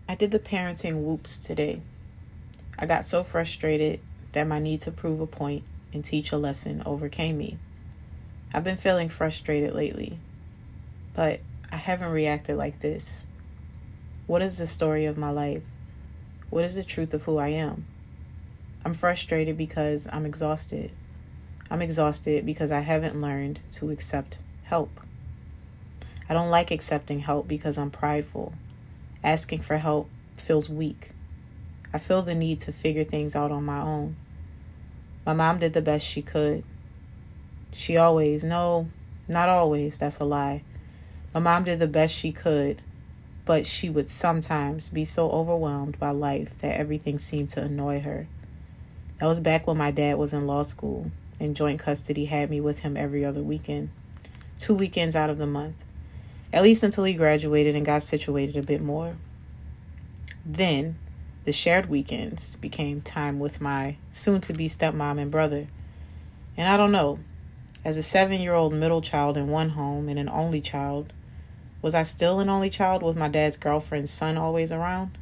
I did the parenting whoops today. I got so frustrated that my need to prove a point and teach a lesson overcame me. I've been feeling frustrated lately, but I haven't reacted like this. What is the story of my life? What is the truth of who I am? I'm frustrated because I'm exhausted. I'm exhausted because I haven't learned to accept help. I don't like accepting help because I'm prideful. Asking for help feels weak. I feel the need to figure things out on my own. My mom did the best she could. No, not always, that's a lie. My mom did the best she could, but she would sometimes be so overwhelmed by life that everything seemed to annoy her. That was back when my dad was in law school and joint custody had me with him every other weekend. 2 weekends out of the month. At least until he graduated and got situated a bit more. Then, the shared weekends became time with my soon-to-be stepmom and brother. And I don't know, as a 7-year-old middle child in one home and an only child, was I still an only child with my dad's girlfriend's son always around?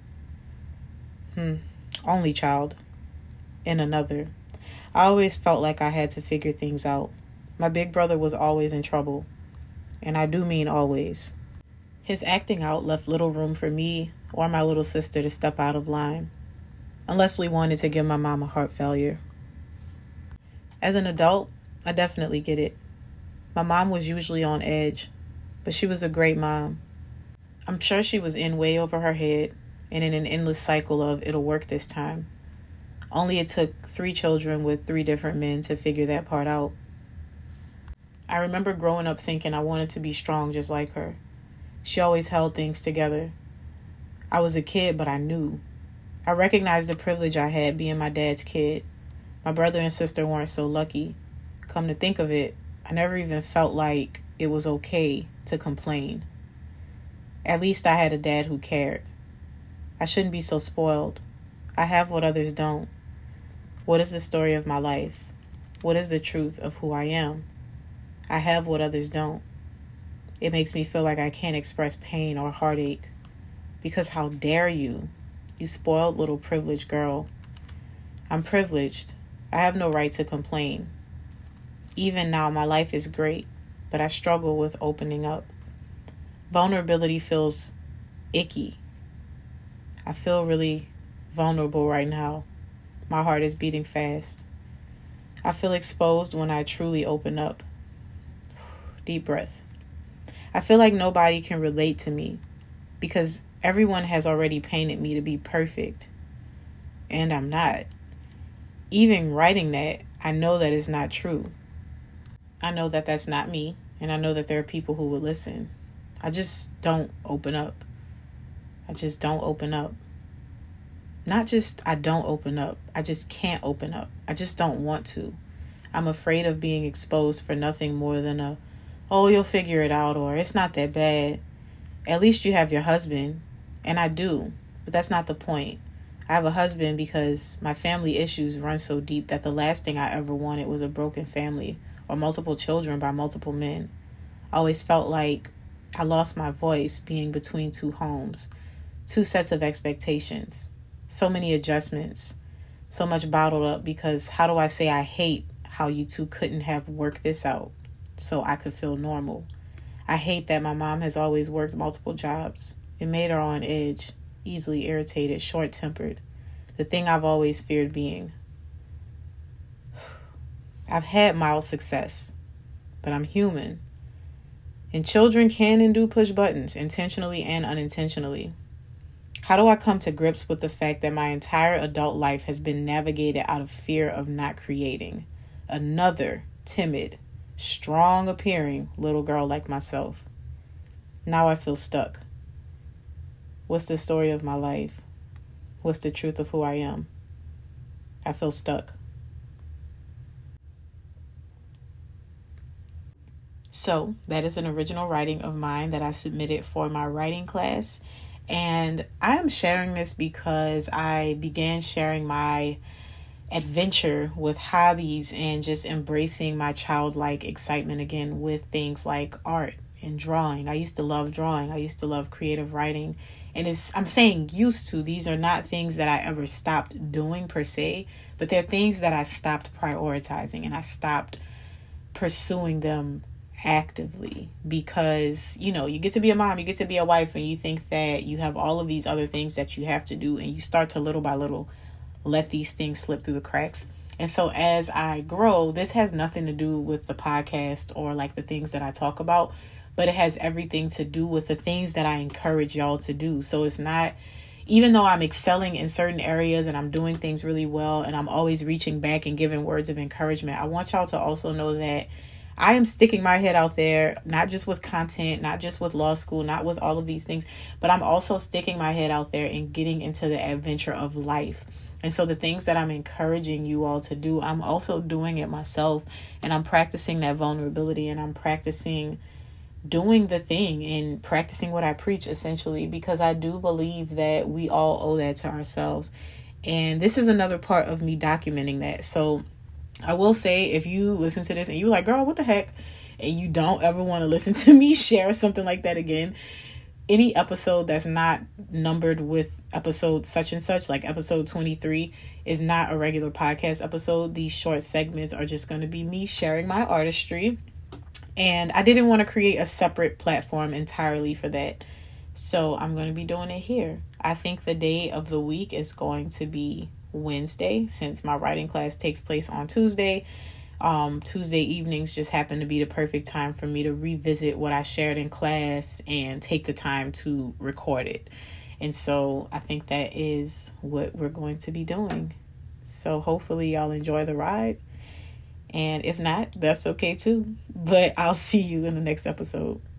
Only child in another. I always felt like I had to figure things out. My big brother was always in trouble. And I do mean always. His acting out left little room for me or my little sister to step out of line, unless we wanted to give my mom a heart failure. As an adult, I definitely get it. My mom was usually on edge, but she was a great mom. I'm sure she was in way over her head and in an endless cycle of it'll work this time. Only it took 3 children with 3 different men to figure that part out. I remember growing up thinking I wanted to be strong just like her. She always held things together. I was a kid, but I knew. I recognized the privilege I had being my dad's kid. My brother and sister weren't so lucky. Come to think of it, I never even felt like it was okay to complain. At least I had a dad who cared. I shouldn't be so spoiled. I have what others don't. What is the story of my life? What is the truth of who I am? I have what others don't. It makes me feel like I can't express pain or heartache. Because how dare you? You spoiled little privileged girl. I'm privileged. I have no right to complain. Even now, my life is great, but I struggle with opening up. Vulnerability feels icky. I feel really vulnerable right now. My heart is beating fast. I feel exposed when I truly open up. Deep breath. I feel like nobody can relate to me because everyone has already painted me to be perfect. And I'm not. Even writing that, I know that is not true. I know that that's not me, and I know that there are people who will listen. I just don't open up. I just don't open up. Not just I don't open up. I just can't open up. I just don't want to. I'm afraid of being exposed for nothing more than oh, you'll figure it out, or it's not that bad. At least you have your husband. And I do. But that's not the point. I have a husband because my family issues run so deep that the last thing I ever wanted was a broken family or multiple children by multiple men. I always felt like I lost my voice being between 2 homes, 2 sets of expectations, so many adjustments, so much bottled up because how do I say I hate how you 2 couldn't have worked this out so I could feel normal? I hate that my mom has always worked multiple jobs. It made her on edge, easily irritated, short-tempered, the thing I've always feared being. I've had mild success, but I'm human. And children can and do push buttons, intentionally and unintentionally. How do I come to grips with the fact that my entire adult life has been navigated out of fear of not creating another timid, strong-appearing little girl like myself? Now I feel stuck. What's the story of my life? What's the truth of who I am? I feel stuck. So that is an original writing of mine that I submitted for my writing class. And I am sharing this because I began sharing my adventure with hobbies and just embracing my childlike excitement again with things like art and drawing. I used to love drawing. I used to love creative writing. And I'm saying used to. These are not things that I ever stopped doing per se, but they're things that I stopped prioritizing and I stopped pursuing them actively, because you get to be a mom, you get to be a wife, and you think that you have all of these other things that you have to do, and you start to little by little let these things slip through the cracks. And so as I grow, this has nothing to do with the podcast or like the things that I talk about, but it has everything to do with the things that I encourage y'all to do. So it's not, even though I'm excelling in certain areas and I'm doing things really well and I'm always reaching back and giving words of encouragement, I want y'all to also know that I am sticking my head out there, not just with content, not just with law school, not with all of these things, but I'm also sticking my head out there and getting into the adventure of life. And so the things that I'm encouraging you all to do, I'm also doing it myself, and I'm practicing that vulnerability, and I'm practicing doing the thing and practicing what I preach, essentially, because I do believe that we all owe that to ourselves. And this is another part of me documenting that. So I will say, if you listen to this and you're like, girl, what the heck, and you don't ever want to listen to me share something like that again, any episode that's not numbered with episode such and such, like episode 23, is not a regular podcast episode. These short segments are just going to be me sharing my artistry. And I didn't want to create a separate platform entirely for that. So I'm going to be doing it here. I think the day of the week is going to be Wednesday, since my writing class takes place on Tuesday. Tuesday evenings just happen to be the perfect time for me to revisit what I shared in class and take the time to record it. And so I think that is what we're going to be doing. So hopefully y'all enjoy the ride. And if not, that's okay too. But I'll see you in the next episode.